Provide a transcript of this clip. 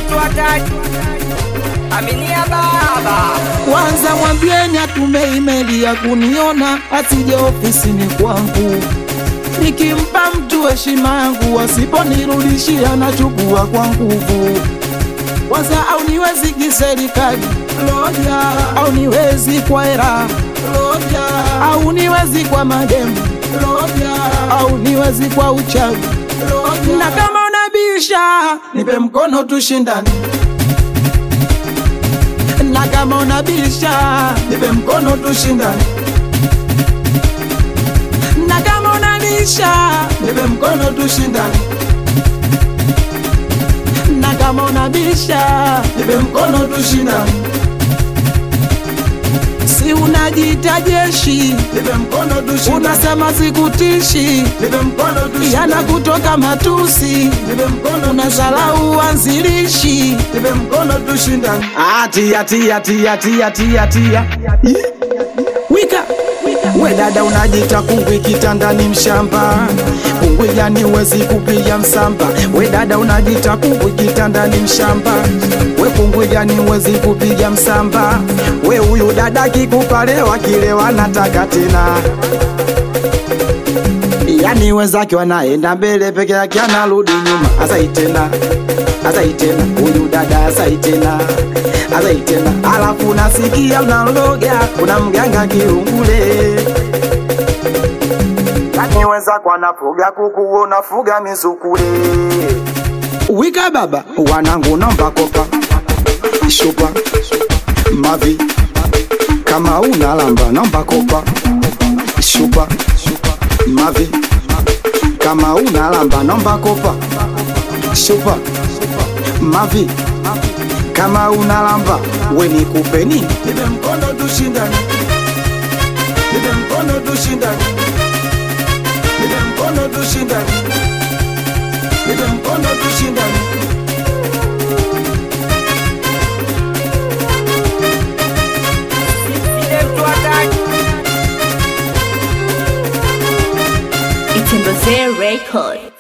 Aminia baba. Kwanza mwambieni atume email ya kuniona, asije ofisini kwangu. Nikimpa mtu heshima yangu, asiponirudishia nachukua kwa nguvu. Kwanza au niwezi kiserikali, loja, au niwezi kwa era, loja, au niwezi kwa mademu, loja, au niwezi kwa uchawi, loja. Na kama unabisha, nipe mkono tushindane. Na kama unabisha, nipe mkono tushindane. Na kama unabisha, nipe mkono tushindane. Na kama unabisha, nipe mkono tushindane. Si unajiita jeshi, nipe mkono tushindane. Unasema sikutishi, nipe mkono tushindane. Yana kutoka matusi, nipe mkono. Unazalau uanzilishi, nipe mkono tushindane. Tia. Wika. We dada unajita kungwi kitandani mshamba. Kungwi yani wezi kupiga msamba. We dada unajita kungwi kitandani mshamba. We kungwi yani wezi kupiga msamba. We huyu dada kikupalewa kilewa nataka tena. Yani wenzake wanaenda mbele peke yake anarudi nyuma. Azaitena. Huyu dada azaitena. Alafu nasikia unaloga, kuna mganga kiungule. Yani wenzako wanafuga kuku, unafuga mizukule. Wika baba, wanangu naomba kopa, shupa, mavi. Kama unalamba naomba kopa, shupa, mavi. Kama unalamba naomba kopa, shupa, mavi. Kama unalamba, we nikupe nini? Nipe mkono tushindane. Nipe mkono tushindane. Nipe mkono tushindane. Nipe mkono tushindane. It's in the Record.